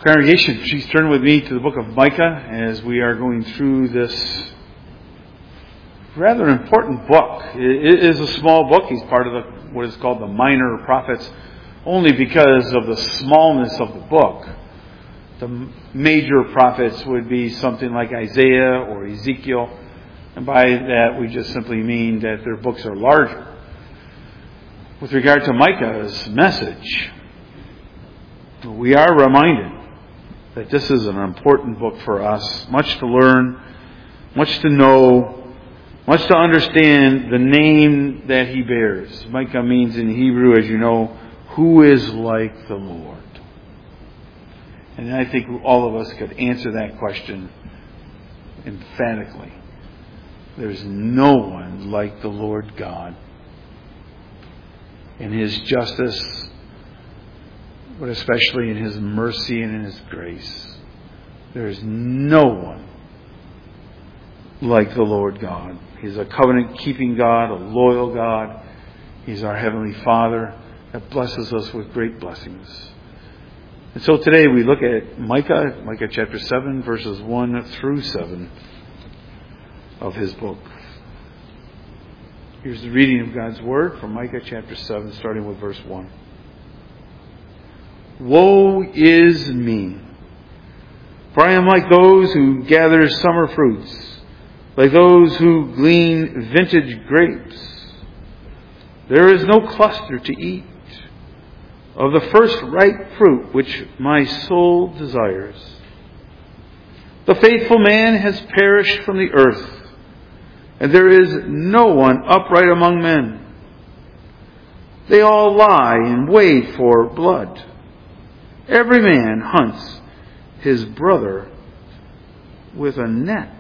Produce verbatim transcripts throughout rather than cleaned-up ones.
Congregation, please turn with me to the book of Micah as we are going through this rather important book. It is a small book. He's part of the, what is called the minor prophets, only because of the smallness of the book. The major prophets would be something like Isaiah or Ezekiel, and by that we just simply mean that their books are larger. With regard to Micah's message, we are reminded that this is an important book for us. Much to learn, much to know, much to understand the name that he bears. Micah means in Hebrew, as you know, who is like the Lord? And I think all of us could answer that question emphatically. There's no one like the Lord God. In His justice, but especially in His mercy and in His grace. There is no one like the Lord God. He's a covenant-keeping God, a loyal God. He's our Heavenly Father that blesses us with great blessings. And so today we look at Micah, Micah chapter seven, verses one through seven of his book. Here's the reading of God's Word from Micah chapter seven, starting with verse one. Woe is me, for I am like those who gather summer fruits, like those who glean vintage grapes. There is no cluster to eat of the first ripe fruit which my soul desires. The faithful man has perished from the earth, and there is no one upright among men. They all lie in wait for blood. Every man hunts his brother with a net,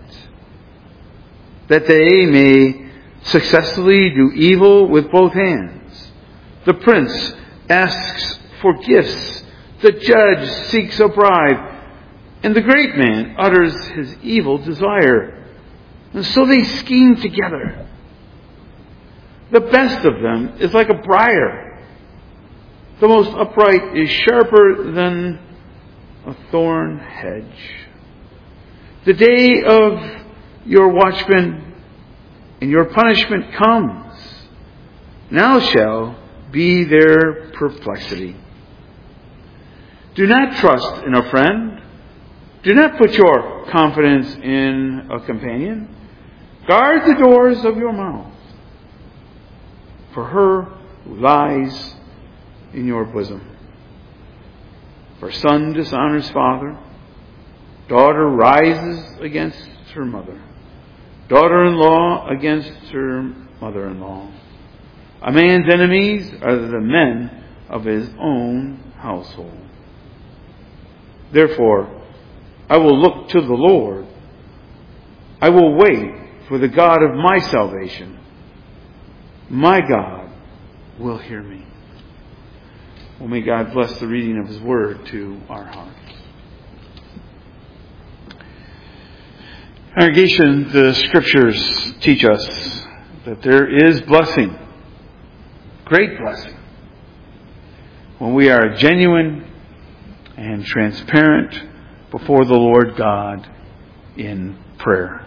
that they may successfully do evil with both hands. The prince asks for gifts, the judge seeks a bribe, and the great man utters his evil desire. And so they scheme together. The best of them is like a briar. The most upright is sharper than a thorn hedge. The day of your watchman and your punishment comes. Now shall be their perplexity. Do not trust in a friend. Do not put your confidence in a companion. Guard the doors of your mouth, for her who lies in your bosom. For son dishonors father, daughter rises against her mother, daughter-in-law against her mother-in-law. A man's enemies are the men of his own household. Therefore, I will look to the Lord. I will wait for the God of my salvation. My God will hear me. Well, may God bless the reading of His Word to our hearts. Congregation, the Scriptures teach us that there is blessing, great blessing, when we are genuine and transparent before the Lord God in prayer.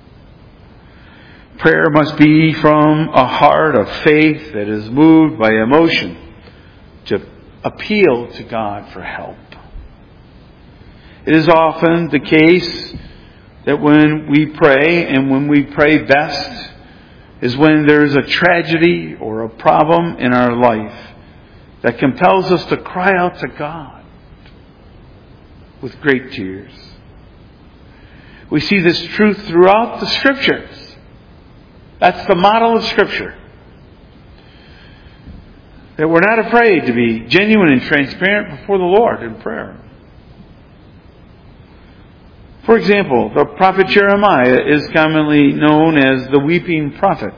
Prayer must be from a heart of faith that is moved by emotion to appeal to God for help. It is often the case that when we pray, and when we pray best, is when there is a tragedy or a problem in our life that compels us to cry out to God with great tears. We see this truth throughout the Scriptures. That's the model of Scripture. That we're not afraid to be genuine and transparent before the Lord in prayer. For example, the prophet Jeremiah is commonly known as the weeping prophet,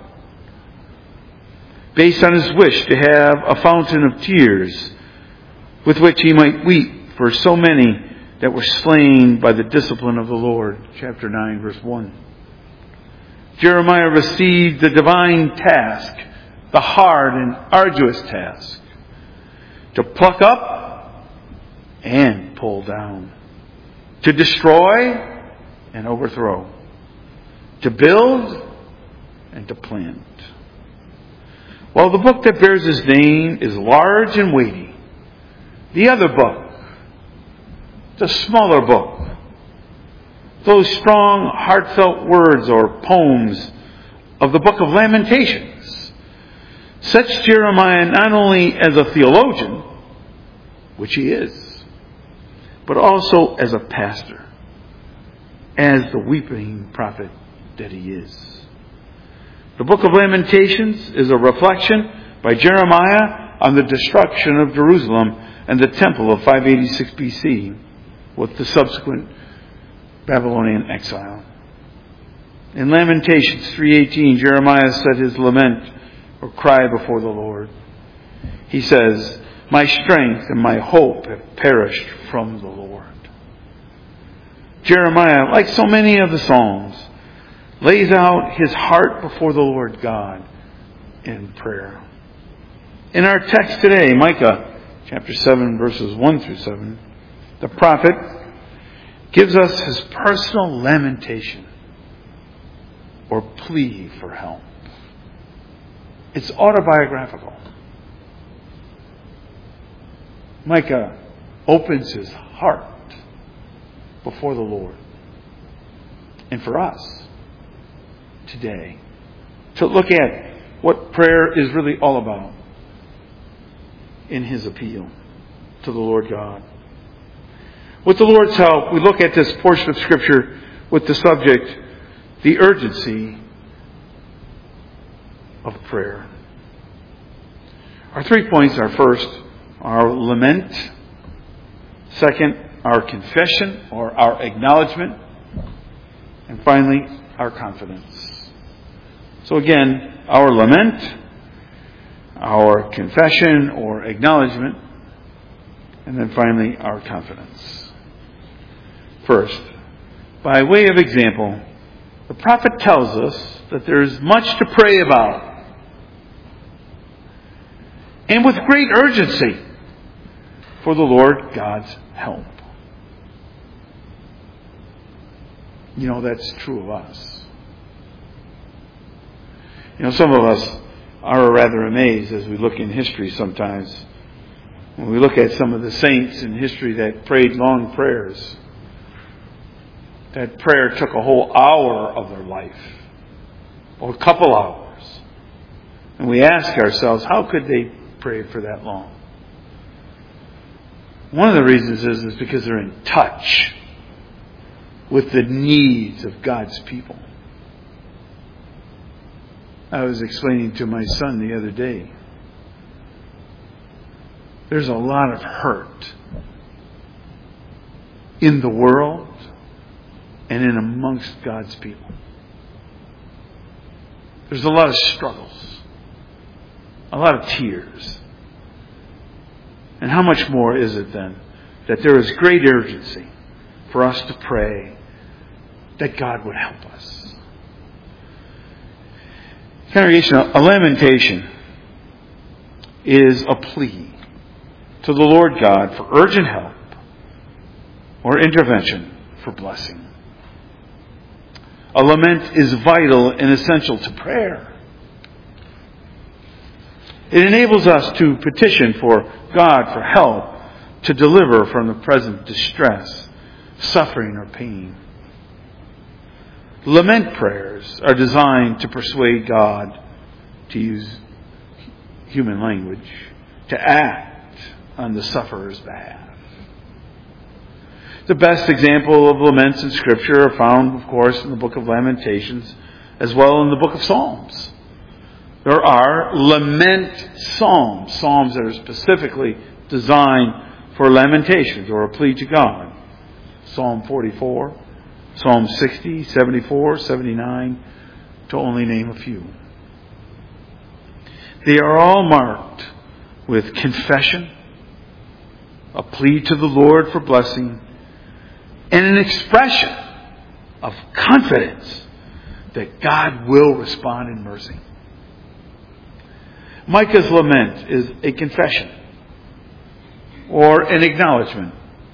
based on his wish to have a fountain of tears with which he might weep for so many that were slain by the discipline of the Lord. Chapter nine, verse one. Jeremiah received the divine task, the hard and arduous task, to pluck up and pull down, to destroy and overthrow, to build and to plant. While the book that bears his name is large and weighty, the other book, the smaller book, those strong, heartfelt words or poems of the book of Lamentations, sets Jeremiah not only as a theologian, which he is, but also as a pastor, as the weeping prophet that he is. The book of Lamentations is a reflection by Jeremiah on the destruction of Jerusalem and the temple of five eighty-six B C with the subsequent Babylonian exile. In Lamentations three eighteen, Jeremiah said his lament or cry before the Lord. He says, "My strength and my hope have perished from the Lord." Jeremiah, like so many of the Psalms, lays out his heart before the Lord God in prayer. In our text today, Micah chapter seven, verses one through seven, the prophet gives us his personal lamentation or plea for help. It's autobiographical. Micah opens his heart before the Lord. And for us today, to look at what prayer is really all about in his appeal to the Lord God. With the Lord's help, we look at this portion of Scripture with the subject, the urgency of prayer. Our three points are first, our lament. Second, our confession or our acknowledgement. And finally, our confidence. So again, our lament, our confession or acknowledgement, and then finally, our confidence. First, by way of example, the prophet tells us that there is much to pray about, and with great urgency, for the Lord God's help. You know, that's true of us. You know, some of us are rather amazed as we look in history sometimes. When we look at some of the saints in history that prayed long prayers, that prayer took a whole hour of their life, or a couple hours. And we ask ourselves, how could they pray for that long? One of the reasons is, is because they're in touch with the needs of God's people. I was explaining to my son the other day, there's a lot of hurt in the world and in amongst God's people. There's a lot of struggles, a lot of tears. And how much more is it then that there is great urgency for us to pray that God would help us? Congregation, a lamentation is a plea to the Lord God for urgent help or intervention for blessing. A lament is vital and essential to prayer. It enables us to petition for God for help to deliver from the present distress, suffering, or pain. Lament prayers are designed to persuade God, to use human language, to act on the sufferer's behalf. The best example of laments in Scripture are found, of course, in the book of Lamentations, as well in the book of Psalms. There are lament psalms, psalms that are specifically designed for lamentations or a plea to God. Psalm forty-four, Psalm sixty, seventy-four, seventy-nine, to only name a few. They are all marked with confession, a plea to the Lord for blessing, and an expression of confidence that God will respond in mercy. Micah's lament is a confession or an acknowledgement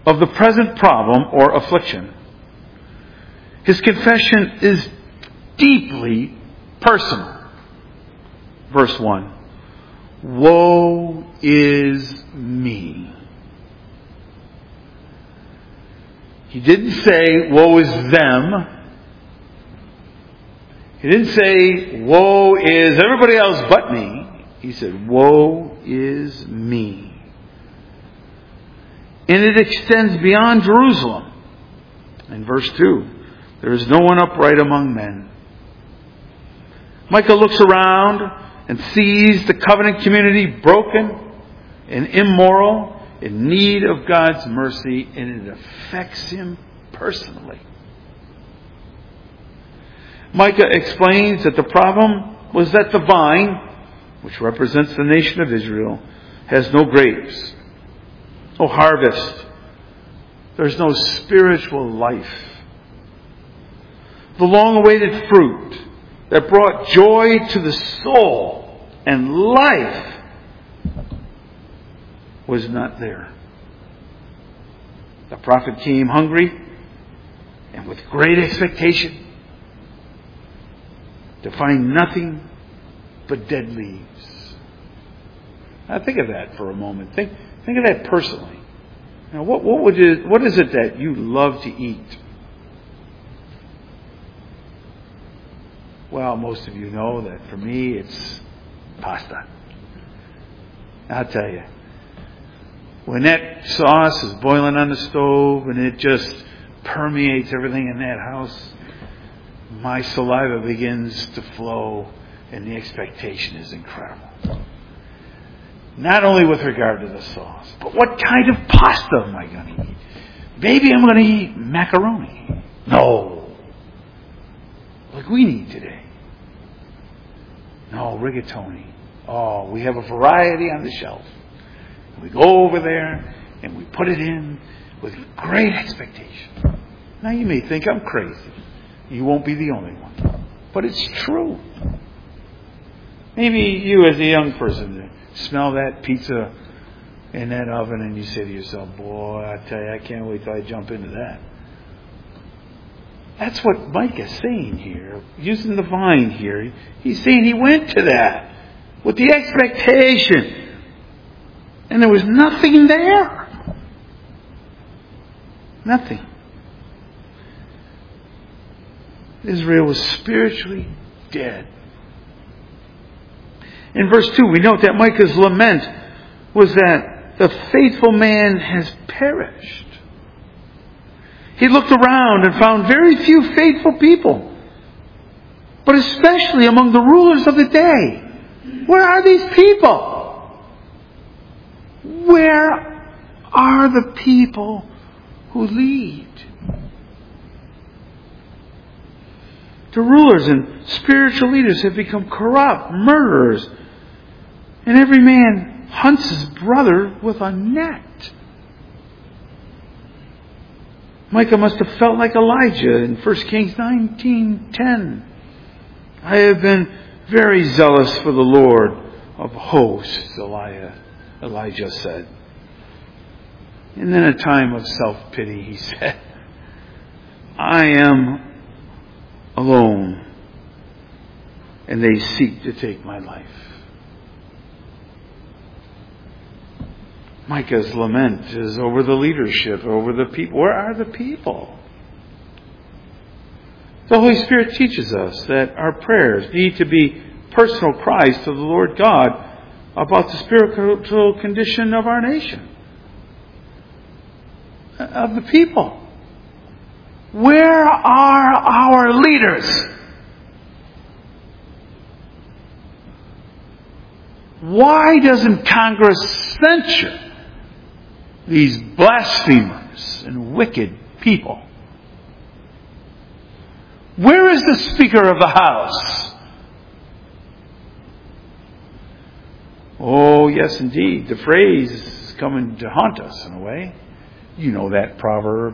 of the present problem or affliction. His confession is deeply personal. Verse one. Woe is me. He didn't say, woe is them. He didn't say, woe is everybody else but me. He said, woe is me. And it extends beyond Jerusalem. In verse two, there is no one upright among men. Micah looks around and sees the covenant community broken and immoral, in need of God's mercy, and it affects him personally. Micah explains that the problem was that the vine, which represents the nation of Israel, has no grapes, no harvest. There's no spiritual life. The long-awaited fruit that brought joy to the soul and life was not there. The prophet came hungry and with great expectation to find nothing but dead leaves. Now think of that for a moment. Think, think of that personally. Now, what, what would it, what is it that you love to eat? Well, most of you know that for me it's pasta. I'll tell you, when that sauce is boiling on the stove and it just permeates everything in that house, my saliva begins to flow and the expectation is incredible. Not only with regard to the sauce, but what kind of pasta am I going to eat? Maybe I'm going to eat macaroni. No. Like we need today. No, rigatoni. Oh, we have a variety on the shelf. We go over there and we put it in with great expectation. Now you may think I'm crazy. You won't be the only one. But it's true. Maybe you as a young person smell that pizza in that oven and you say to yourself, boy, I tell you, I can't wait till I jump into that. That's what Micah is saying here, using the vine here. He's saying he went to that with the expectation. And there was nothing there. Nothing. Israel was spiritually dead. In verse two, we note that Micah's lament was that the faithful man has perished. He looked around and found very few faithful people, but especially among the rulers of the day. Where are these people? Where are the people who lead? The rulers and spiritual leaders have become corrupt, murderers, and every man hunts his brother with a net. Micah must have felt like Elijah in First Kings nineteen ten. I have been very zealous for the Lord of hosts, Elijah said. And in a time of self-pity, he said, I am alone, and they seek to take my life. Micah's lament is over the leadership, over the people. Where are the people? The Holy Spirit teaches us that our prayers need to be personal cries to the Lord God about the spiritual condition of our nation, of the people. Where are our leaders? Why doesn't Congress censure these blasphemers and wicked people? Where is the Speaker of the House? Oh, yes, indeed. The phrase is coming to haunt us in a way. You know that proverb.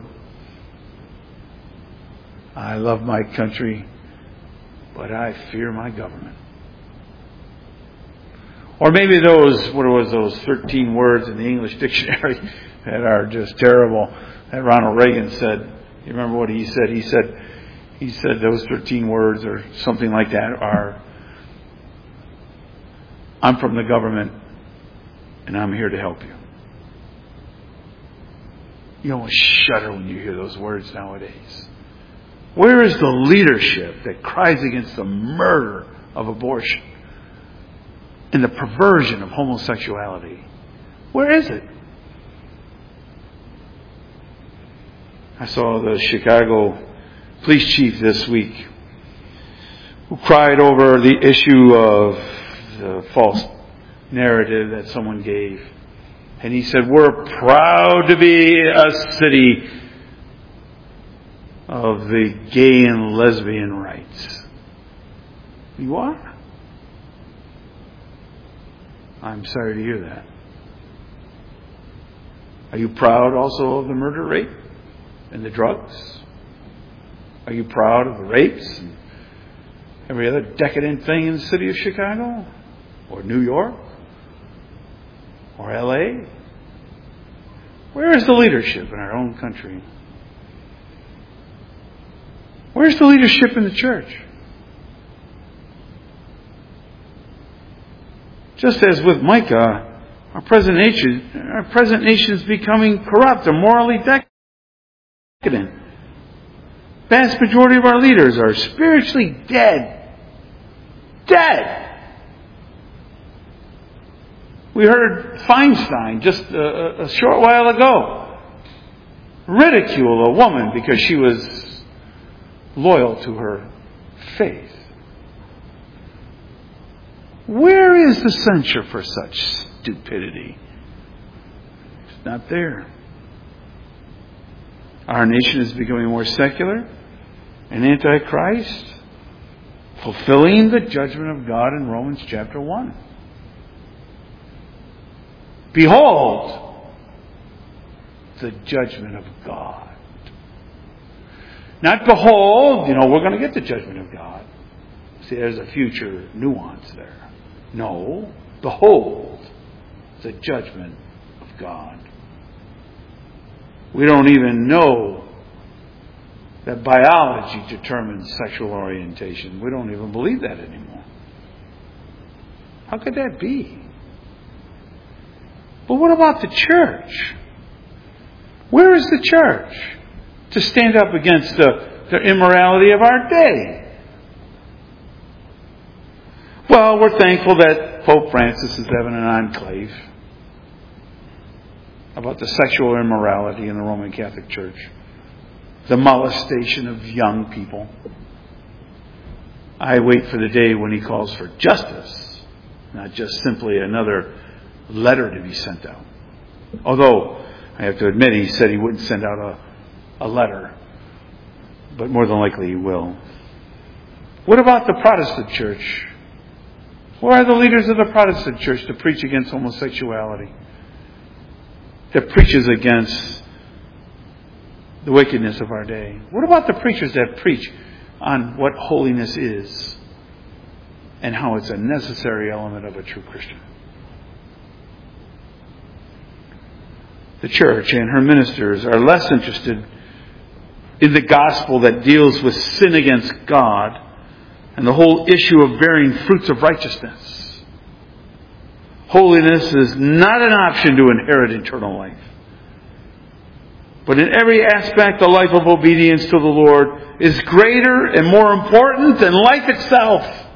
I love my country, but I fear my government. Or maybe those, what was those thirteen words in the English dictionary that are just terrible. That Ronald Reagan said, you remember what he said? He said, he said those thirteen words or something like that are, I'm from the government and I'm here to help you. You almost shudder when you hear those words nowadays. Where is the leadership that cries against the murder of abortion and the perversion of homosexuality? Where is it? I saw the Chicago police chief this week who cried over the issue of the false narrative that someone gave. And he said, we're proud to be a city of the gay and lesbian rights. You are? I'm sorry to hear that. Are you proud also of the murder rate and the drugs? Are you proud of the rapes and every other decadent thing in the city of Chicago? Or New York? Or L A? Where is the leadership in our own country? Where's the leadership in the church? Just as with Micah, our present nation, our present nation is becoming corrupt and morally decadent. Vast majority of our leaders are spiritually dead. Dead. We heard Feinstein just a, a short while ago ridicule a woman because she was loyal to her faith. Where is the censure for such stupidity? It's not there. Our nation is becoming more secular and anti-Christ, fulfilling the judgment of God in Romans chapter one. Behold, the judgment of God. Not behold, you know, we're going to get the judgment of God. See, there's a future nuance there. No, behold, the judgment of God. We don't even know that biology determines sexual orientation. We don't even believe that anymore. How could that be? But what about the church? Where is the church to stand up against the, the immorality of our day? Well, we're thankful that Pope Francis is having an enclave about the sexual immorality in the Roman Catholic Church, the molestation of young people. I wait for the day when he calls for justice, not just simply another letter to be sent out. Although, I have to admit, he said he wouldn't send out a, a letter. But more than likely he will. What about the Protestant church? Where are the leaders of the Protestant church to preach against homosexuality? That preaches against the wickedness of our day? What about the preachers that preach on what holiness is and how it's a necessary element of a true Christian? The church and her ministers are less interested in the gospel that deals with sin against God and the whole issue of bearing fruits of righteousness. Holiness is not an option to inherit eternal life. But in every aspect, the life of obedience to the Lord is greater and more important than life itself.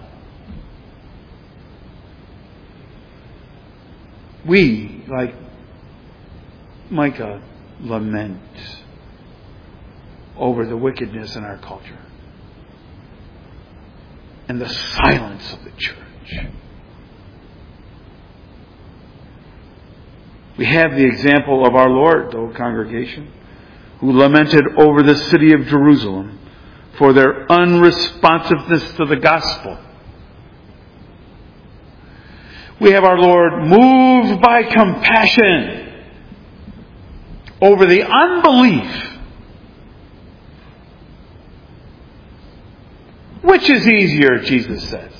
We, like Micah, lament over the wickedness in our culture and the silence of the church. We have the example of our Lord, though, congregation, who lamented over the city of Jerusalem for their unresponsiveness to the gospel. We have our Lord moved by compassion over the unbelief. Which is easier, Jesus says?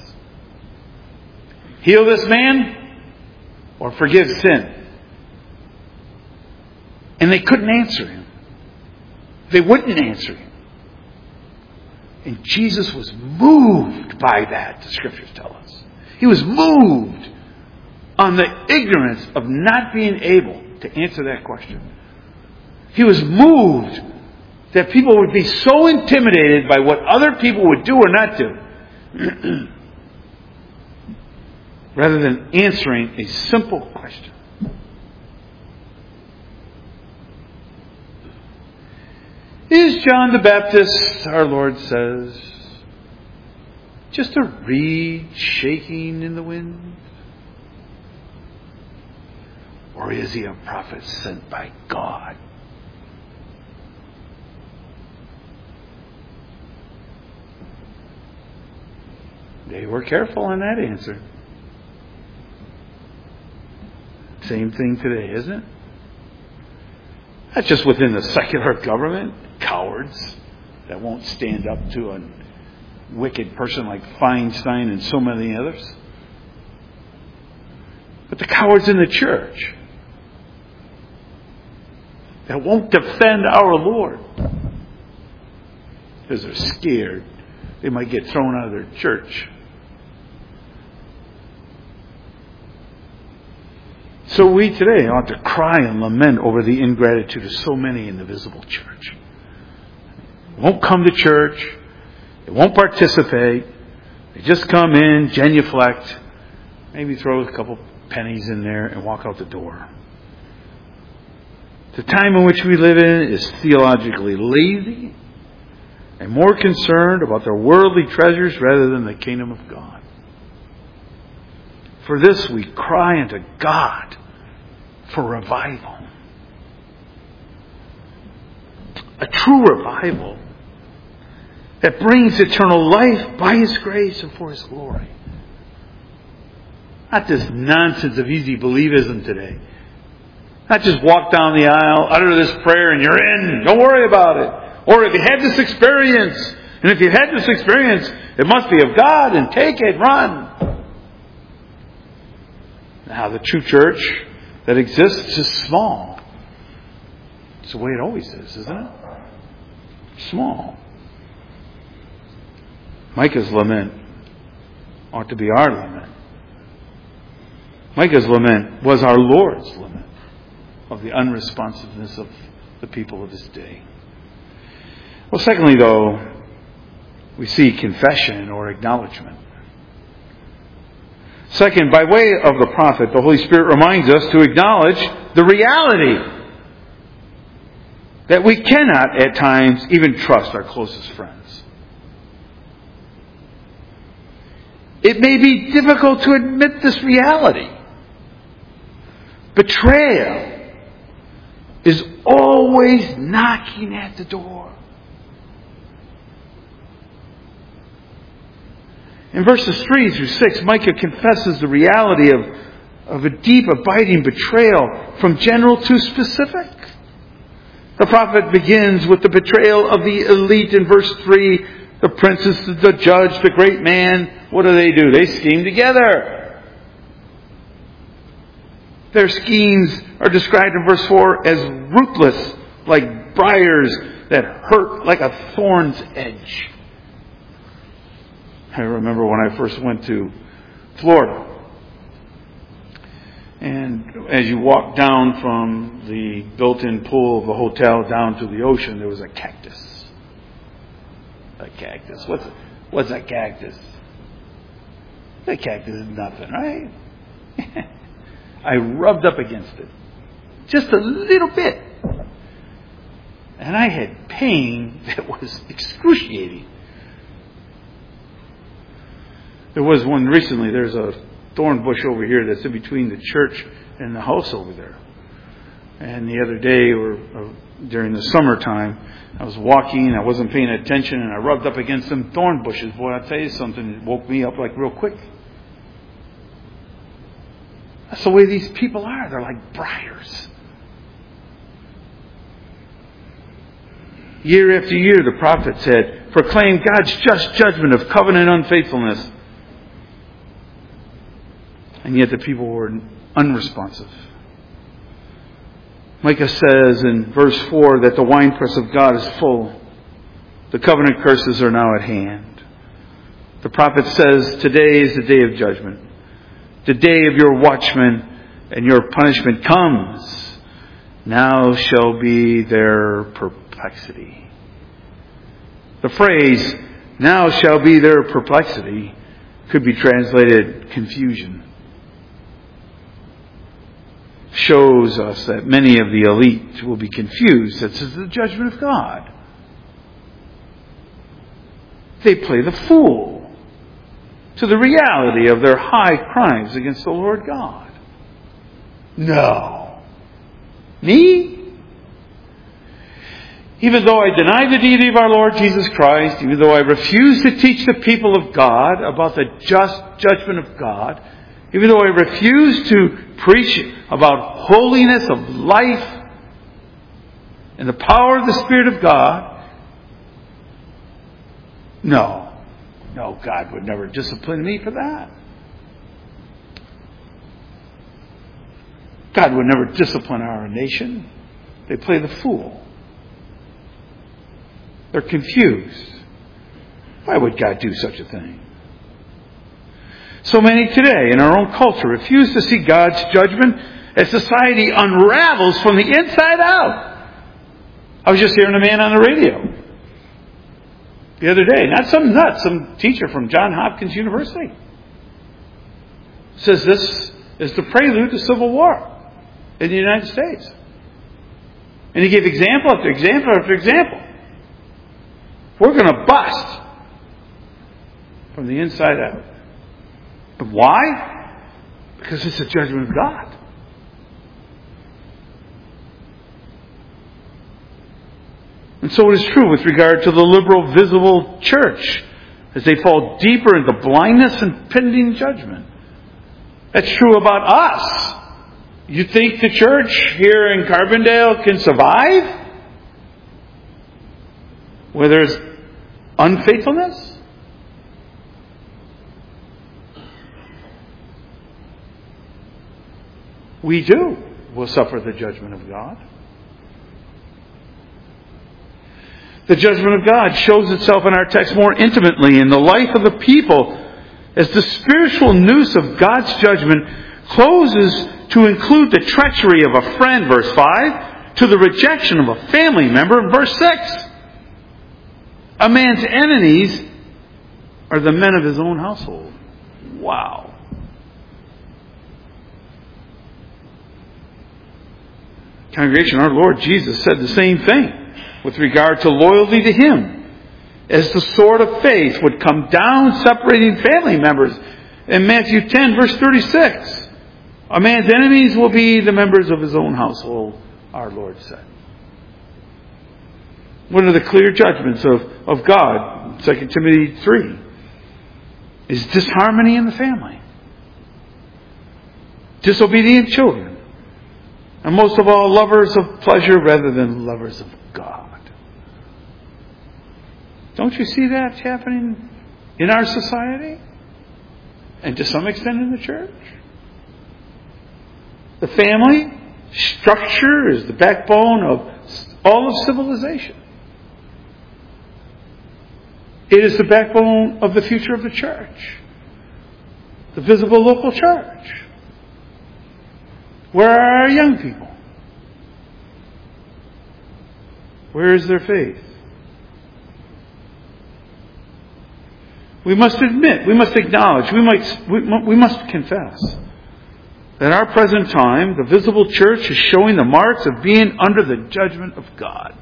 Heal this man or forgive sin? And they couldn't answer him. They wouldn't answer him. And Jesus was moved by that, the Scriptures tell us. He was moved on the ignorance of not being able to answer that question. He was moved that people would be so intimidated by what other people would do or not do, rather than answering a simple question. Is John the Baptist, our Lord says, just a reed shaking in the wind? Or is he a prophet sent by God? They were careful in that answer. Same thing today, isn't it? Not just within the secular government. Cowards that won't stand up to a wicked person like Feinstein and so many others. But the cowards in the church that won't defend our Lord because they're scared they might get thrown out of their church. So we today ought to cry and lament over the ingratitude of so many in the visible church. They won't come to church. They won't participate. They just come in, genuflect, maybe throw a couple pennies in there and walk out the door. The time in which we live in is theologically lazy and more concerned about their worldly treasures rather than the kingdom of God. For this we cry unto God for revival. A true revival that brings eternal life by His grace and for His glory. Not this nonsense of easy believism today. Not just walk down the aisle, utter this prayer, and you're in. Don't worry about it. Or if you had this experience, and if you had this experience, it must be of God, and take it, run. Now, the true church that exists is small. It's the way it always is, isn't it? Small. Micah's lament ought to be our lament. Micah's lament was our Lord's lament of the unresponsiveness of the people of his day. Well, secondly, though, we see confession or acknowledgement. Second, by way of the prophet, the Holy Spirit reminds us to acknowledge the reality that we cannot at times even trust our closest friends. It may be difficult to admit this reality. Betrayal is always knocking at the door. In verses three through six, Micah confesses the reality of, of a deep, abiding betrayal from general to specific. The prophet begins with the betrayal of the elite in verse three. The princess, the judge, the great man. What do they do? They scheme together. Their schemes are described in verse four as ruthless, like briars that hurt like a thorn's edge. I remember when I first went to Florida. And as you walk down from the built-in pool of the hotel down to the ocean, there was a cactus. A cactus. What's a, what's a cactus? A cactus is nothing, right? I rubbed up against it. Just a little bit. And I had pain that was excruciating. There was one recently. There's a thorn bush over here that's in between the church and the house over there. And the other day, or uh, during the summertime, I was walking, I wasn't paying attention, and I rubbed up against some thorn bushes. Boy, I'll tell you something, it woke me up like real quick. That's the way these people are. They're like briars. Year after year, the prophet said, proclaim God's just judgment of covenant unfaithfulness. And yet the people were unresponsive. Micah says in verse four that the winepress of God is full. The covenant curses are now at hand. The prophet says, today is the day of judgment. The day of your watchmen and your punishment comes. Now shall be their perplexity. The phrase, now shall be their perplexity, could be translated confusion. Shows us that many of the elite will be confused. This is the judgment of God. They play the fool to the reality of their high crimes against the Lord God. No. Me? Even though I deny the deity of our Lord Jesus Christ, even though I refuse to teach the people of God about the just judgment of God, even though I refuse to preach about holiness of life and the power of the Spirit of God, no, no, God would never discipline me for that. God would never discipline our nation. They play the fool. They're confused. Why would God do such a thing? So many today in our own culture refuse to see God's judgment as society unravels from the inside out. I was just hearing a man on the radio the other day, not some nut, some teacher from Johns Hopkins University, says this is the prelude to civil war in the United States. And he gave example after example after example. We're going to bust from the inside out. But why? Because it's the judgment of God. And so it is true with regard to the liberal visible church as they fall deeper into blindness and pending judgment. That's true about us. You think the church here in Carbondale can survive where there's unfaithfulness? We do will suffer the judgment of God. The judgment of God shows itself in our text more intimately in the life of the people as the spiritual noose of God's judgment closes to include the treachery of a friend, verse five, to the rejection of a family member, verse six. A man's enemies are the men of his own household. Wow. Congregation, our Lord Jesus said the same thing with regard to loyalty to Him, as the sword of faith would come down separating family members. In Matthew ten, verse thirty-six, a man's enemies will be the members of his own household, our Lord said. One of the clear judgments of, of God, Second Timothy three, is disharmony in the family. Disobedient children. And most of all, lovers of pleasure rather than lovers of God. Don't you see that happening in our society? And to some extent in the church? The family structure is the backbone of all of civilization. It is the backbone of the future of the church. The visible local church. Where are our young people? Where is their faith? We must admit, we must acknowledge, we, might, we, we must confess that in our present time, the visible church is showing the marks of being under the judgment of God.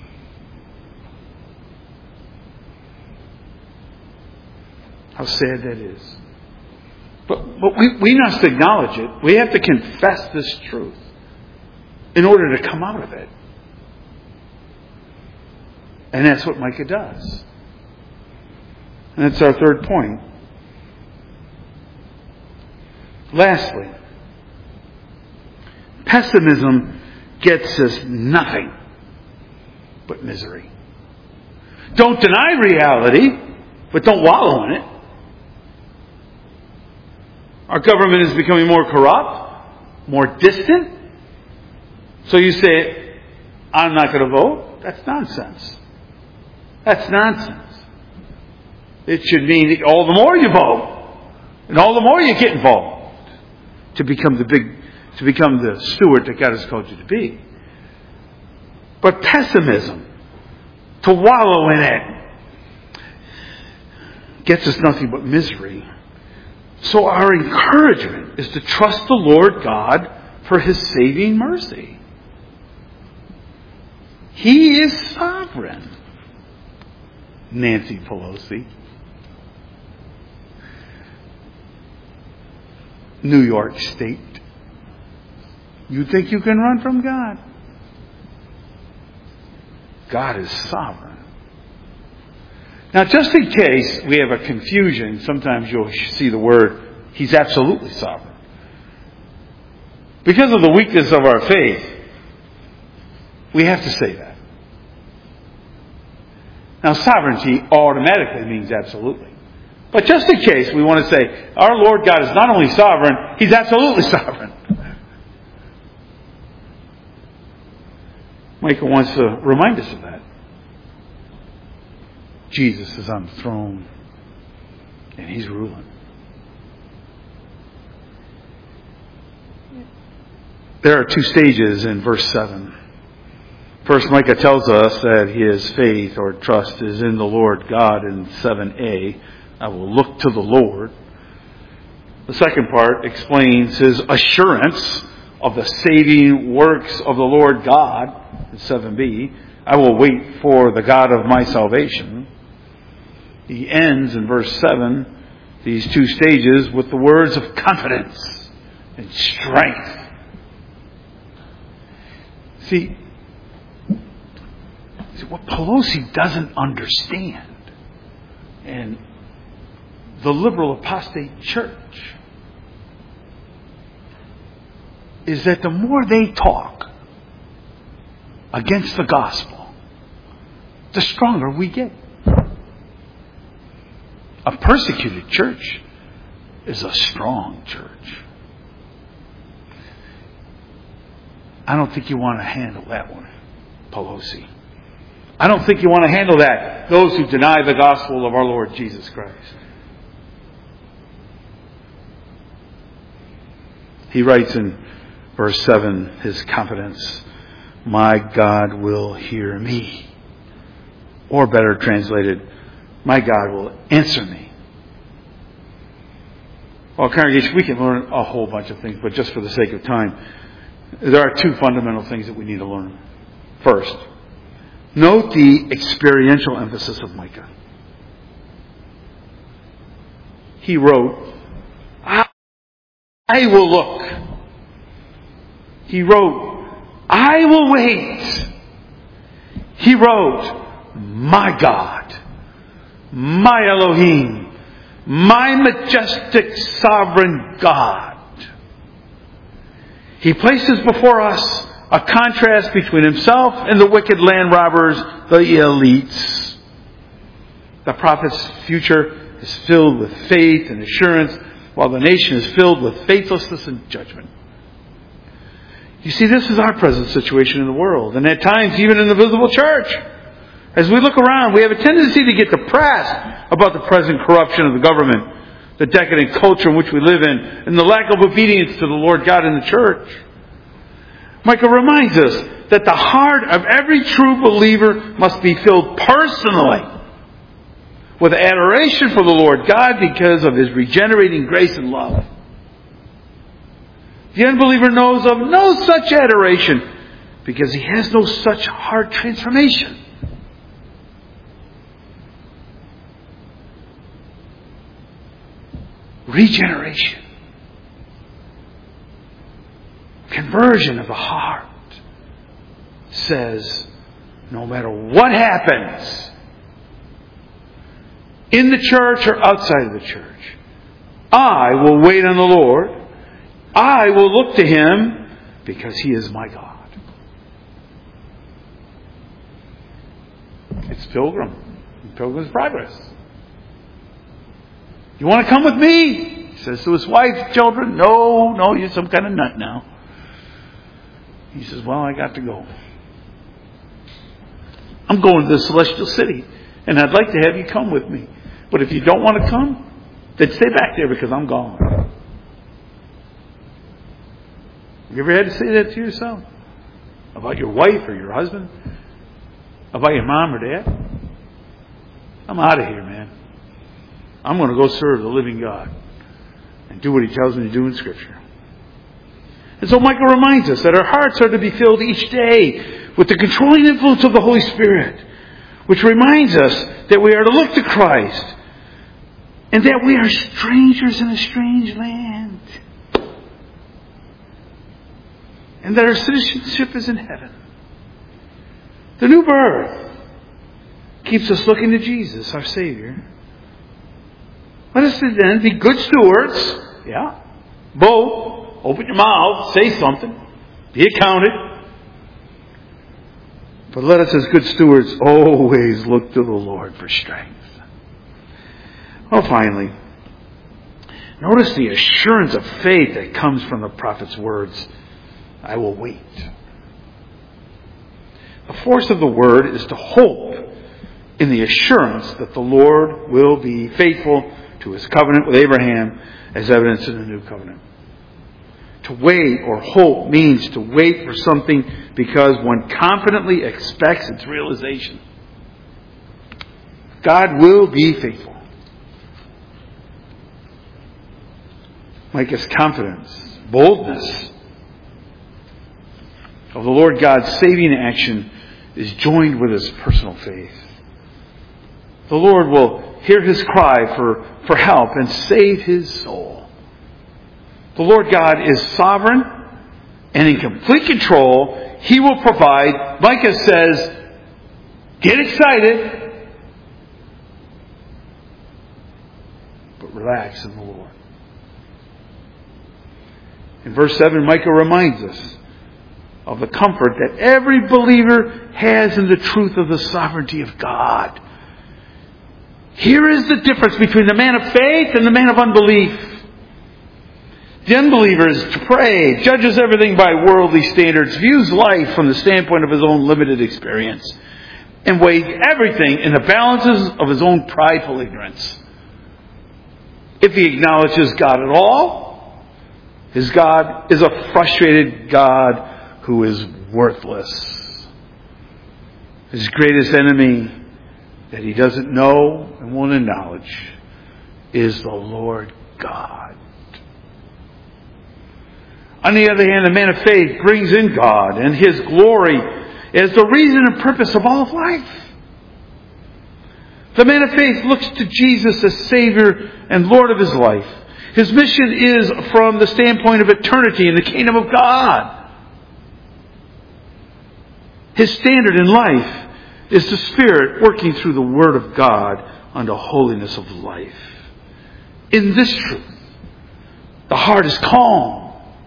How sad that is. But, but we, we must acknowledge it. We have to confess this truth in order to come out of it. And that's what Micah does. And that's our third point. Lastly, pessimism gets us nothing but misery. Don't deny reality, but don't wallow in it. Our government is becoming more corrupt, more distant, So you say, I'm not going to vote? That's nonsense. That's nonsense. It should mean all the more you vote, and all the more you get involved to become the big, to become the steward that God has called you to be. But pessimism, to wallow in it, gets us nothing but misery. So our encouragement is to trust the Lord God for His saving mercy. He is sovereign. Nancy Pelosi. New York State. You think you can run from God? God is sovereign. Now, just in case we have a confusion, sometimes you'll see the word, He's absolutely sovereign. Because of the weakness of our faith, we have to say that. Now, sovereignty automatically means absolutely. But just in case we want to say, our Lord God is not only sovereign, He's absolutely sovereign. Micah wants to remind us of that. Jesus is on the throne, and He's ruling. There are two stages in verse seven. First, Micah tells us that his faith or trust is in the Lord God in seven a. I will look to the Lord. The second part explains his assurance of the saving works of the Lord God in seven b. I will wait for the God of my salvation. He ends in verse seven, these two stages, with the words of confidence and strength. See, see what Pelosi doesn't understand, and the liberal apostate church, is that the more they talk against the gospel, the stronger we get. A persecuted church is a strong church. I don't think you want to handle that one, Pelosi. I don't think you want to handle that, those who deny the gospel of our Lord Jesus Christ. He writes in verse seven, his confidence, my God will hear me. Or better translated, my God will answer me. Well, congregation, we can learn a whole bunch of things, but just for the sake of time, there are two fundamental things that we need to learn. First, note the experiential emphasis of Micah. He wrote, I will look. He wrote, I will wait. He wrote, my God, my Elohim, my majestic sovereign God. He places before us a contrast between himself and the wicked land robbers, the elites. The prophet's future is filled with faith and assurance, while the nation is filled with faithlessness and judgment. You see, this is our present situation in the world, and at times even in the visible church. As we look around, we have a tendency to get depressed about the present corruption of the government, the decadent culture in which we live in, and the lack of obedience to the Lord God in the church. Micah reminds us that the heart of every true believer must be filled personally with adoration for the Lord God because of His regenerating grace and love. The unbeliever knows of no such adoration because he has no such heart transformation. Regeneration. Conversion of the heart says, no matter what happens, in the church or outside of the church, I will wait on the Lord. I will look to Him because He is my God. It's Pilgrim. Pilgrim's Progress. You want to come with me? He says to his wife, children, no, no, you're some kind of nut now. He says, well, I got to go. I'm going to the celestial city, and I'd like to have you come with me. But if you don't want to come, then stay back there because I'm gone. Have you ever had to say that to yourself? About your wife or your husband? About your mom or dad? I'm out of here, man. I'm going to go serve the living God and do what He tells me to do in Scripture. And so Micah reminds us that our hearts are to be filled each day with the controlling influence of the Holy Spirit, which reminds us that we are to look to Christ and that we are strangers in a strange land and that our citizenship is in heaven. The new birth keeps us looking to Jesus, our Savior. Let us then be good stewards. Yeah. Both. Open your mouth. Say something. Be accounted. But let us as good stewards always look to the Lord for strength. Well, finally, notice the assurance of faith that comes from the prophet's words. I will wait. The force of the word is to hope in the assurance that the Lord will be faithful to His covenant with Abraham as evidenced in the new covenant. To wait or hope means to wait for something because one confidently expects its realization. God will be faithful. Micah's confidence, boldness of the Lord God's saving action is joined with his personal faith. The Lord will hear his cry for, for help and save his soul. The Lord God is sovereign and in complete control. He will provide. Micah says, get excited, but relax in the Lord. In verse seven, Micah reminds us of the comfort that every believer has in the truth of the sovereignty of God. Here is the difference between the man of faith and the man of unbelief. The unbeliever is depraved, judges everything by worldly standards, views life from the standpoint of his own limited experience, and weighs everything in the balances of his own prideful ignorance. If he acknowledges God at all, his God is a frustrated God who is worthless. His greatest enemy that he doesn't know and won't acknowledge is the Lord God. On the other hand, the man of faith brings in God and His glory as the reason and purpose of all of life. The man of faith looks to Jesus as Savior and Lord of his life. His mission is from the standpoint of eternity in the kingdom of God. His standard in life is the Spirit working through the Word of God unto holiness of life. In this truth, the heart is calm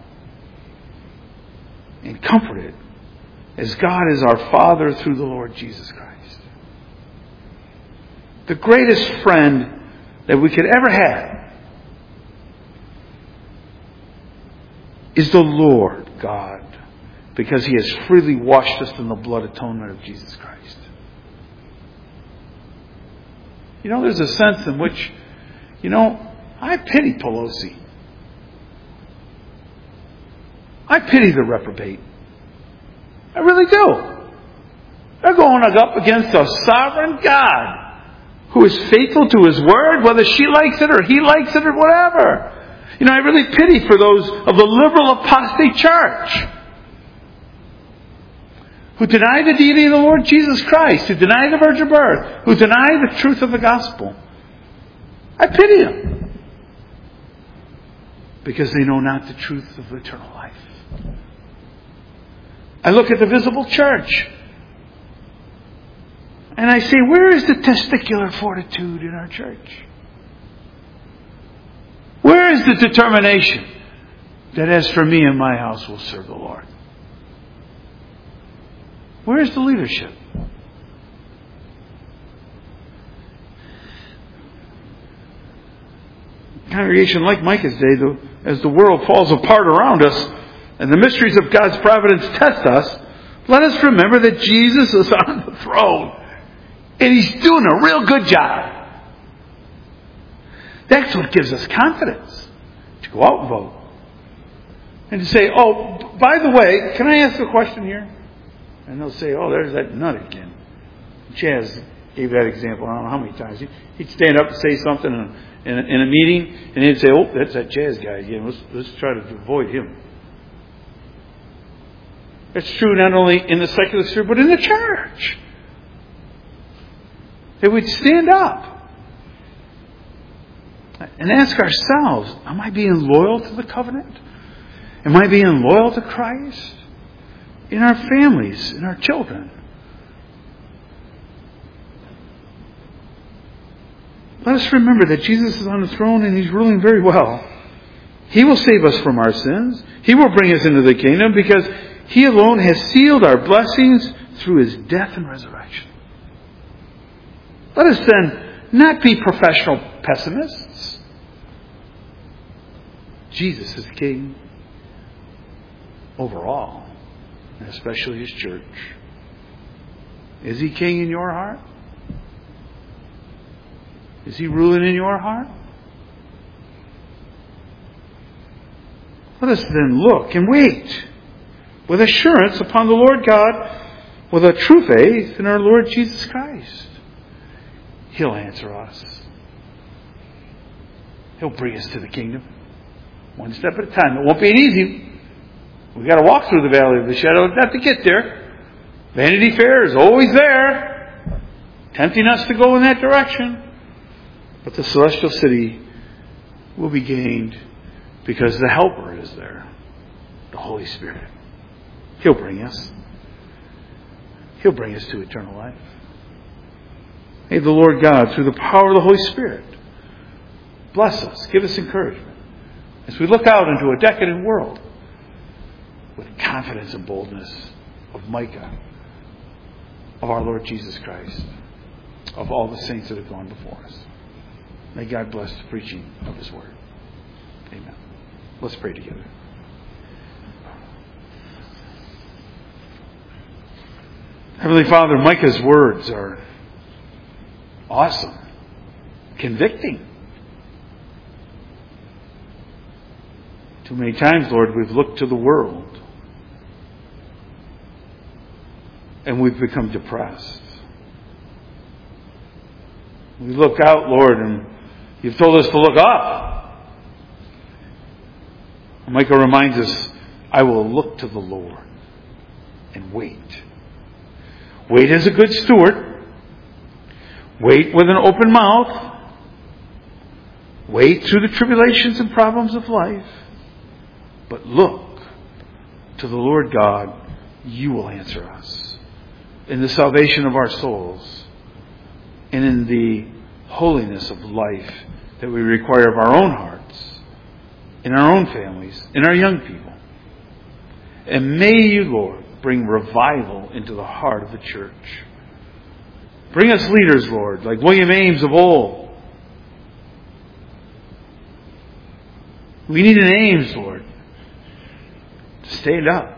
and comforted as God is our Father through the Lord Jesus Christ. The greatest friend that we could ever have is the Lord God, because He has freely washed us in the blood atonement of Jesus Christ. You know, there's a sense in which, you know, I pity Pelosi. I pity the reprobate. I really do. They're going up against a sovereign God who is faithful to His word, whether she likes it or he likes it or whatever. You know, I really pity for those of the liberal apostate church who deny the deity of the Lord Jesus Christ, who deny the virgin birth, who deny the truth of the gospel. I pity them because they know not the truth of eternal life. I look at the visible church and I say, where is the testicular fortitude in our church? Where is the determination that as for me and my house will serve the Lord? Where is the leadership? Congregation like Micah's day, though, as the world falls apart around us, and the mysteries of God's providence test us, let us remember that Jesus is on the throne. And He's doing a real good job. That's what gives us confidence to go out and vote. And to say, oh, by the way, can I ask a question here? And they'll say, oh, there's that nut again. Chaz gave that example, I don't know how many times. He'd stand up and say something in a, in a, in a meeting, and he'd say, oh, that's that Chaz guy again. Let's, let's try to avoid him. It's true not only in the secular sphere, but in the church. That we'd stand up and ask ourselves, am I being loyal to the covenant? Am I being loyal to Christ? In our families, in our children. Let us remember that Jesus is on the throne and He's ruling very well. He will save us from our sins. He will bring us into the kingdom because He alone has sealed our blessings through His death and resurrection. Let us then not be professional pessimists. Jesus is King over all, and especially His church. Is He King in your heart? Is He ruling in your heart? Let us then look and wait with assurance upon the Lord God, with a true faith in our Lord Jesus Christ. He'll answer us. He'll bring us to the kingdom. One step at a time. It won't be easy. We've got to walk through the valley of the shadow of death to get there. Vanity Fair is always there, tempting us to go in that direction. But the celestial city will be gained because the Helper is there, the Holy Spirit. He'll bring us. He'll bring us to eternal life. May the Lord God, through the power of the Holy Spirit, bless us, give us encouragement as we look out into a decadent world with confidence and boldness of Micah, of our Lord Jesus Christ, of all the saints that have gone before us. May God bless the preaching of His Word. Amen. Let's pray together. Heavenly Father, Micah's words are awesome, convicting. Too many times, Lord, we've looked to the world and we've become depressed. We look out, Lord, and You've told us to look up. Micah reminds us, I will look to the Lord and wait. Wait as a good steward. Wait with an open mouth. Wait through the tribulations and problems of life. But look to the Lord God. You will answer us in the salvation of our souls and in the holiness of life that we require of our own hearts, in our own families, in our young people. And may You, Lord, bring revival into the heart of the church. Bring us leaders, Lord, like William Ames of old. We need an Ames, Lord, to stand up.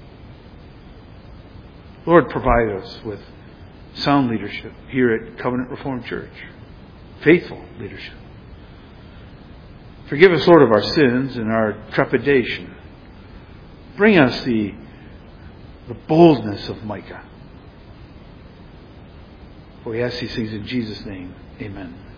Lord, provide us with sound leadership here at Covenant Reformed Church. Faithful leadership. Forgive us, Lord, of our sins and our trepidation. Bring us the, the boldness of Micah. For we ask these things in Jesus' name. Amen.